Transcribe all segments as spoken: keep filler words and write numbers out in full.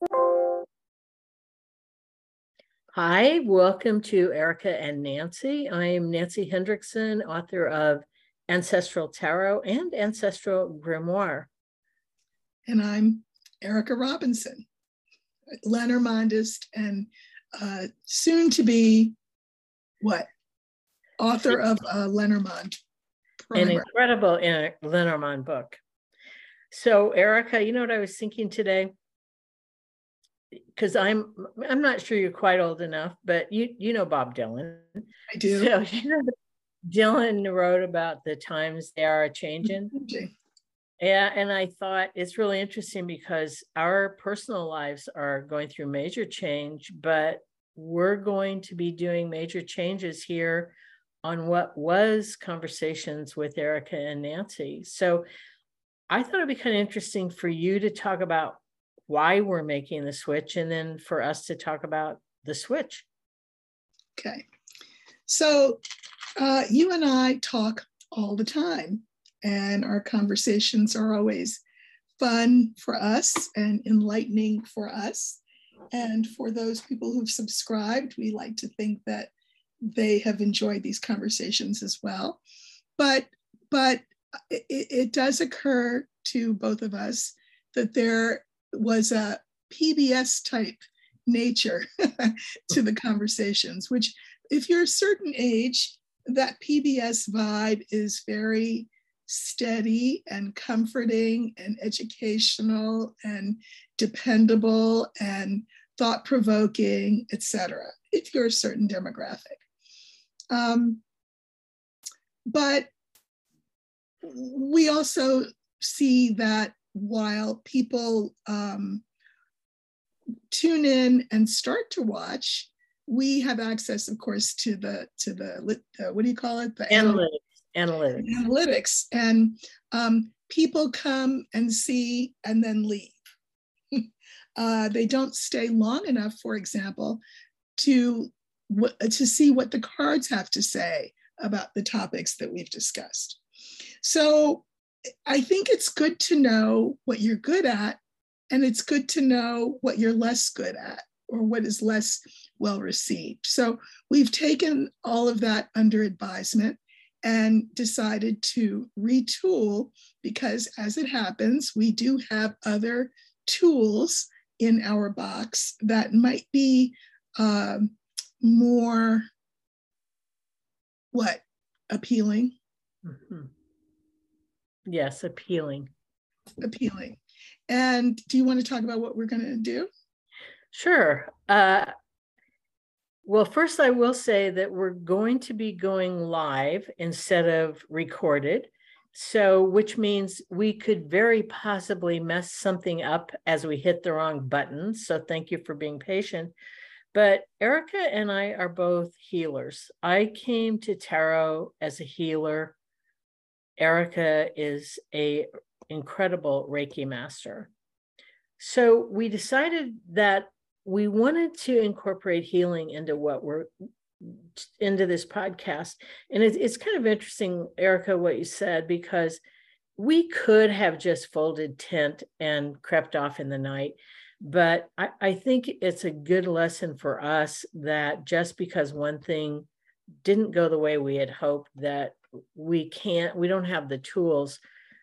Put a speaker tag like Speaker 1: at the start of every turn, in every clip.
Speaker 1: Hi, welcome to Erica and Nancy. I am Nancy Hendrickson, author of Ancestral Tarot and Ancestral Grimoire.
Speaker 2: And I'm Erica Robinson, Lenormandist and uh, soon to be, what? Author of uh, Lenormand
Speaker 1: Primer. An incredible Lenormand book. So Erica, you know what I was thinking today? Because I'm I'm not sure you're quite old enough, but you you know Bob Dylan.
Speaker 2: I do.
Speaker 1: So you know, Dylan wrote about the times they are changing.
Speaker 2: Okay.
Speaker 1: Yeah, and I thought it's really interesting because our personal lives are going through major change, but we're going to be doing major changes here on what was Conversations with Erica and Nancy. So I thought it'd be kind of interesting for you to talk about why we're making the switch, and then for us to talk about the switch.
Speaker 2: Okay. So uh, you and I talk all the time, and our conversations are always fun for us and enlightening for us. And for those people who've subscribed, we like to think that they have enjoyed these conversations as well. But, but it, it does occur to both of us that there was a P B S type nature to the conversations, which if you're a certain age, that P B S vibe is very steady and comforting and educational and dependable and thought-provoking, et cetera, if you're a certain demographic. Um, but we also see that while people um, tune in and start to watch, we have access, of course, to the to the uh, what do you call it? The
Speaker 1: analytics. Analytics.
Speaker 2: Analytics, and um, people come and see and then leave. uh, they don't stay long enough, for example, to to see what the cards have to say about the topics that we've discussed. So I think it's good to know what you're good at, and it's good to know what you're less good at or what is less well received. So we've taken all of that under advisement and decided to retool, because as it happens, we do have other tools in our box that might be um, more, what, appealing?
Speaker 1: Mm-hmm. Yes, appealing.
Speaker 2: Appealing. And do you want to talk about what we're going to do?
Speaker 1: Sure. Uh, well, first I will say that we're going to be going live instead of recorded. So, which means we could very possibly mess something up as we hit the wrong button. So thank you for being patient. But Erica and I are both healers. I came to tarot as a healer. Erica is an incredible Reiki master. So we decided that we wanted to incorporate healing into what we're into this podcast. And it's, it's kind of interesting, Erica, what you said, because we could have just folded tent and crept off in the night. But I, I think it's a good lesson for us that just because one thing didn't go the way we had hoped, that we can't, we don't have the tools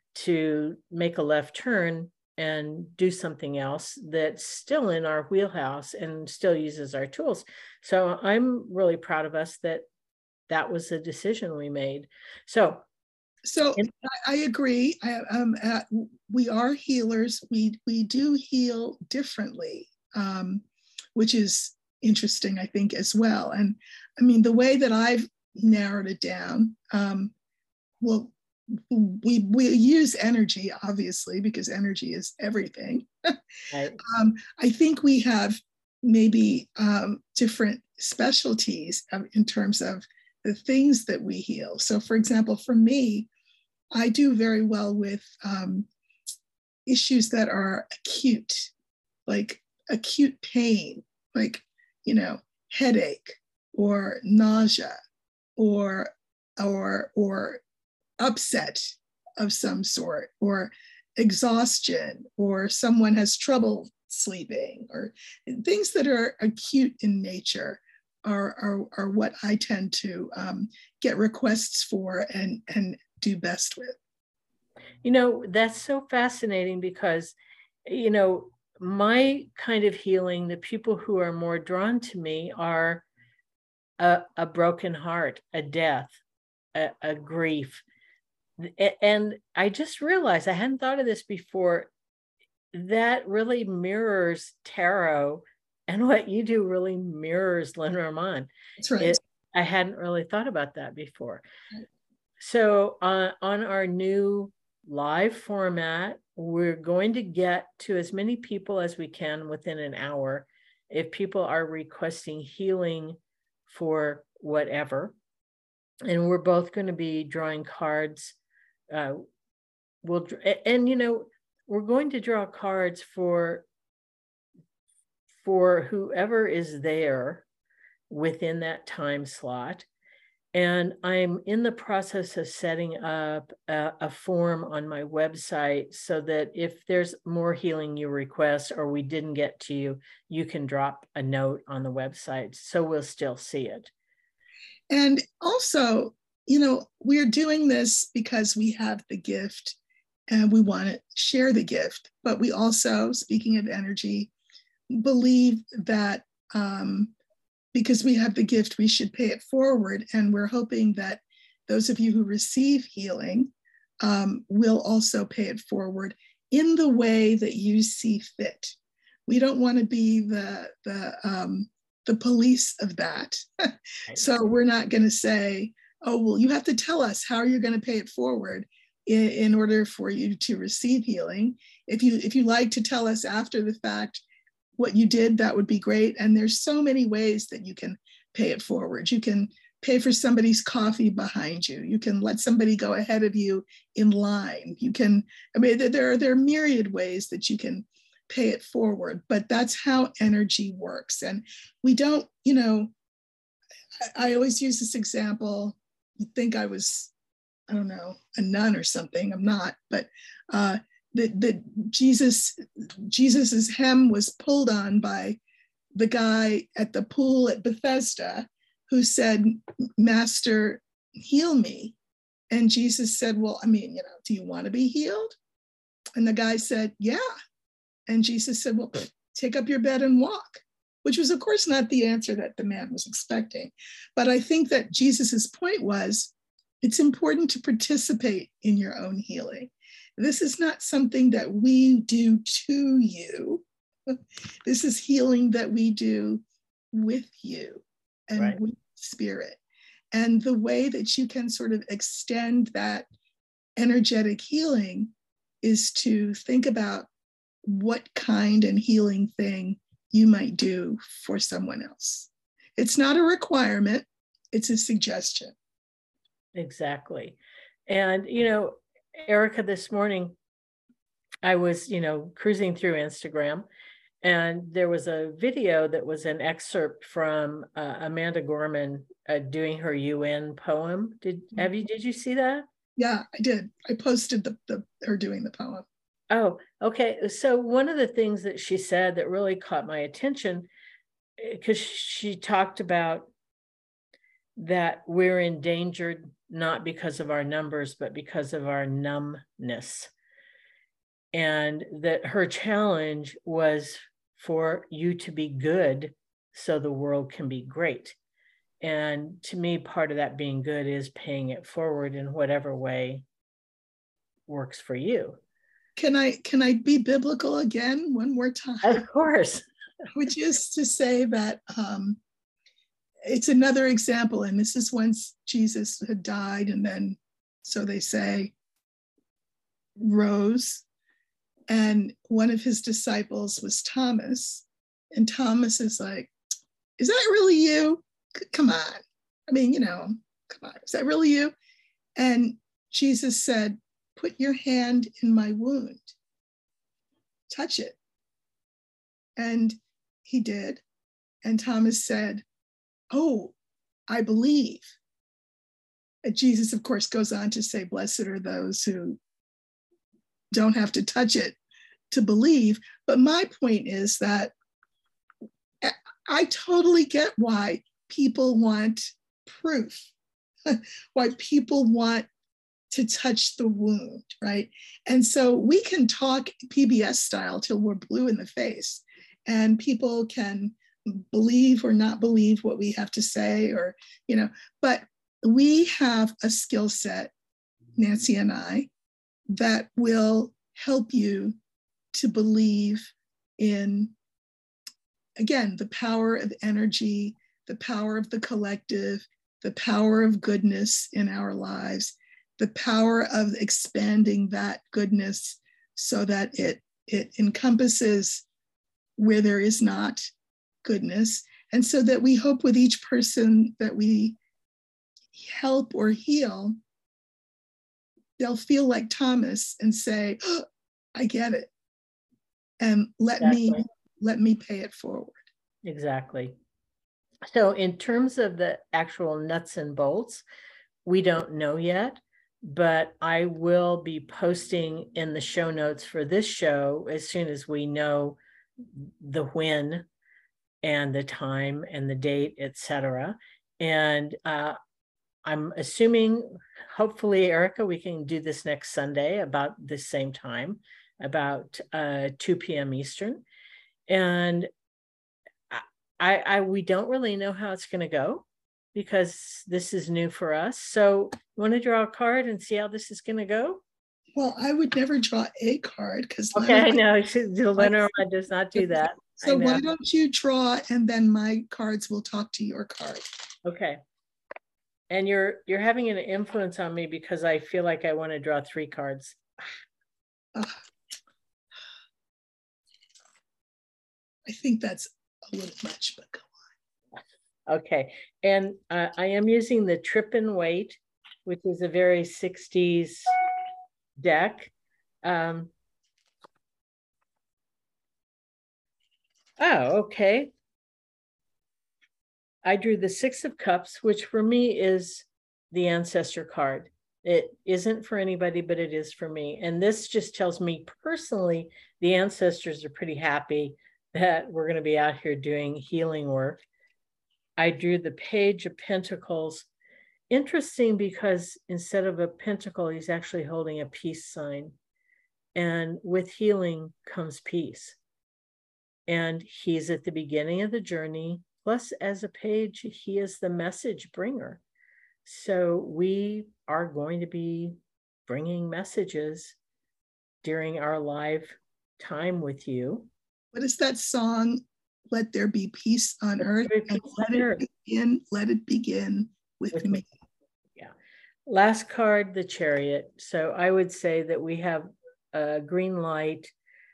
Speaker 1: to make a left turn and do something else that's still in our wheelhouse and still uses our tools. So I'm really proud of us that that was a decision we made. So,
Speaker 2: so and- I agree. I, um, uh, we are healers. We we do heal differently, um, which is interesting, I think, as well. And I mean, the way that I've narrowed it down, um, well, we we use energy, obviously, because energy is everything.
Speaker 1: Right.
Speaker 2: um, I think we have maybe um, different specialties in terms of the things that we heal. So, for example, for me, I do very well with um, issues that are acute, like acute pain, like, you know, headache or nausea or or or upset of some sort, or exhaustion, or someone has trouble sleeping, or things that are acute in nature are, are, are what I tend to um, get requests for and, and do best with.
Speaker 1: You know, that's so fascinating because, you know, my kind of healing, the people who are more drawn to me are a, a broken heart, a death, a, a grief. And I just realized, I hadn't thought of this before, that really mirrors tarot, and what you do really mirrors Lenormand.
Speaker 2: That's right.
Speaker 1: It, I hadn't really thought about that before. So uh, on our new live format, we're going to get to as many people as we can within an hour. If people are requesting healing for whatever, and we're both going to be drawing cards. Uh, we'll and you know we're going to draw cards for for whoever is there within that time slot. And I'm in the process of setting up a, a form on my website so that if there's more healing you request or we didn't get to you, you can drop a note on the website so we'll still see it.
Speaker 2: And also, you know, we're doing this because we have the gift and we want to share the gift. But we also, speaking of energy, believe that um, because we have the gift, we should pay it forward. And we're hoping that those of you who receive healing um, will also pay it forward in the way that you see fit. We don't want to be the, the, um, the police of that. So we're not going to say, oh, well, you have to tell us how you're going to pay it forward in, in order for you to receive healing. If you, if you like to tell us after the fact what you did, that would be great. And there's so many ways that you can pay it forward. You can pay for somebody's coffee behind you. You can let somebody go ahead of you in line. You can, I mean, there are, there are myriad ways that you can pay it forward, but that's how energy works. And we don't, you know, I, I always use this example. You think I was, I don't know, a nun or something. I'm not, but uh, that that Jesus, Jesus's hem was pulled on by the guy at the pool at Bethesda who said, Master, heal me. And Jesus said, well, I mean, you know, do you want to be healed? And the guy said, yeah. And Jesus said, well, take up your bed and walk, which was, of course, not the answer that the man was expecting. But I think that Jesus's point was, it's important to participate in your own healing. This is not something that we do to you. This is healing that we do with you and right. with spirit. And the way that you can sort of extend that energetic healing is to think about what kind and healing thing you might do for someone else. It's not a requirement, it's a suggestion.
Speaker 1: Exactly. And, you know, Erica, this morning, I was, you know, cruising through Instagram, and there was a video that was an excerpt from uh, Amanda Gorman uh, doing her U N poem. Did have you? Did you see that?
Speaker 2: Yeah, I did. I posted the, the her doing the poem.
Speaker 1: Oh, okay. So one of the things that she said that really caught my attention, because she talked about that we're endangered not because of our numbers, but because of our numbness. And that her challenge was for you to be good so the world can be great. And to me, part of that being good is paying it forward in whatever way works for you.
Speaker 2: Can I can I be biblical again one more time?
Speaker 1: Of course.
Speaker 2: Which is to say that um, it's another example, and this is once Jesus had died, and then, so they say, rose, and one of his disciples was Thomas, and Thomas is like, is that really you? C- come on. I mean, you know, come on, is that really you? And Jesus said, put your hand in my wound, touch it. And he did. And Thomas said, oh, I believe. And Jesus, of course, goes on to say, blessed are those who don't have to touch it, to believe. But my point is that I totally get why people want proof, why people want to touch the wound, right? And so we can talk P B S style till we're blue in the face, and people can believe or not believe what we have to say, or, you know, but we have a skill set, Nancy and I, that will help you to believe in, again, the power of energy, the power of the collective, the power of goodness in our lives, the power of expanding that goodness so that it, it encompasses where there is not goodness. And so that we hope with each person that we help or heal, they'll feel like Thomas and say, oh, I get it. And let exactly. me let me pay it forward.
Speaker 1: Exactly. So in terms of the actual nuts and bolts, we don't know yet, but I will be posting in the show notes for this show as soon as we know the when and the time and the date, et cetera. And uh, I'm assuming, hopefully, Erica, we can do this next Sunday about the same time, about uh, two p.m. Eastern. And I, I, we don't really know how it's going to go because this is new for us. So you want to draw a card and see how this is going to go?
Speaker 2: Well, I would never draw a card because
Speaker 1: okay, I know Lenormand does not do that.
Speaker 2: So why don't you draw and then my cards will talk to your card.
Speaker 1: Okay. And you're you're having an influence on me because I feel like I want to draw three cards. Uh,
Speaker 2: I think that's a little much, but go
Speaker 1: on. Okay. And uh, I am using the Trip and Wait, which is a very sixties deck. Um, oh, okay. I drew the Six of Cups, which for me is the ancestor card. It isn't for anybody, but it is for me. And this just tells me personally, the ancestors are pretty happy that we're going to be out here doing healing work. I drew the Page of Pentacles. Interesting because instead of a pentacle, he's actually holding a peace sign. And with healing comes peace. And he's at the beginning of the journey. Plus, as a page, he is the message bringer. So we are going to be bringing messages during our live time with you.
Speaker 2: What is that song? Let there be peace on earth, and let it begin, let it begin with, with me.
Speaker 1: Yeah. Last card, the Chariot. So I would say that we have a green light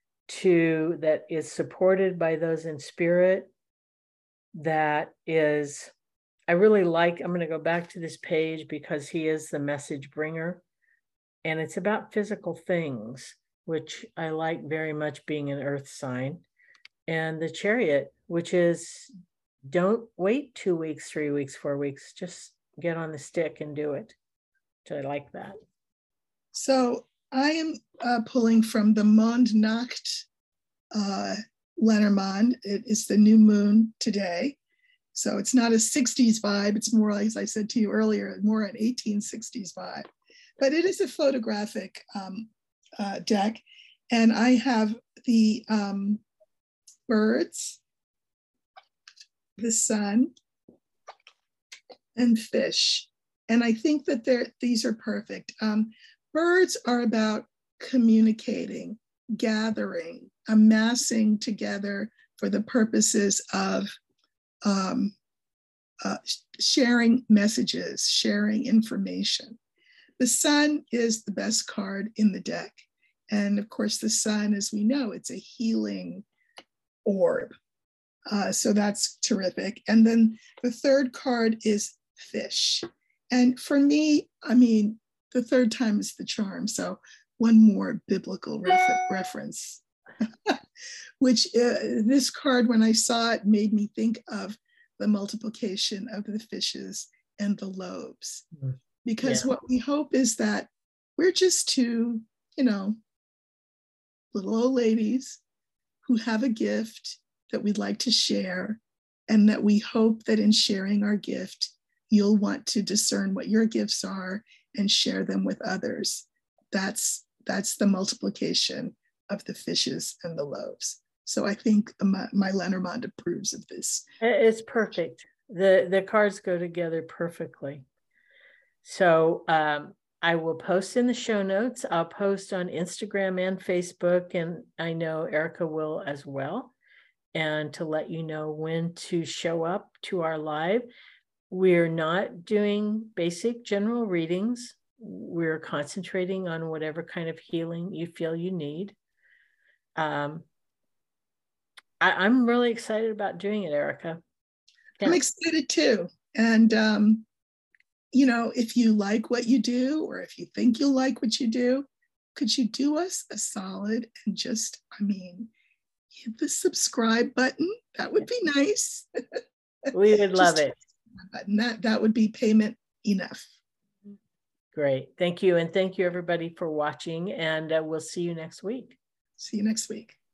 Speaker 1: to that is supported by those in spirit. That is, I really like, I'm going to go back to this page because he is the message bringer. And it's about physical things, which I like very much being an earth sign. And the Chariot, which is don't wait two weeks, three weeks, four weeks, just get on the stick and do it. So I like that.
Speaker 2: So I am uh, pulling from the Mondnacht uh, Lenormand. It is the new moon today. So it's not a sixties vibe. It's more, like, as I said to you earlier, more an eighteen sixties vibe. But it is a photographic um, uh, deck. And I have the um, birds, the sun, and fish. And I think that they're, these are perfect. Um, birds are about communicating, gathering, amassing together for the purposes of um, uh, sharing messages, sharing information. The sun is the best card in the deck. And of course, the sun, as we know, it's a healing orb. Uh, so that's terrific. And then the third card is fish. And for me, I mean, the third time is the charm. So one more biblical ref reference, which uh, this card, when I saw it, made me think of the multiplication of the fishes and the loaves. Mm-hmm. Because yeah. What we hope is that we're just to, you know, little old ladies who have a gift that we'd like to share, and that we hope that in sharing our gift, you'll want to discern what your gifts are and share them with others. That's, that's the multiplication of the fishes and the loaves. So I think my, my Lenormand approves of this.
Speaker 1: It's perfect. The, the cards go together perfectly. So um, I will post in the show notes. I'll post on Instagram and Facebook, and I know Erica will as well. And to let you know when to show up to our live. We're not doing basic general readings. We're concentrating on whatever kind of healing you feel you need. Um, I, I'm really excited about doing it, Erica.
Speaker 2: Yeah. I'm excited too. And, um, you know, if you like what you do, or if you think you'll like what you do, could you do us a solid and just, I mean, hit the subscribe button? That would be nice.
Speaker 1: We would love it.
Speaker 2: Button. That, that would be payment enough.
Speaker 1: Great. Thank you. And thank you, everybody, for watching. And uh, we'll see you next week.
Speaker 2: See you next week.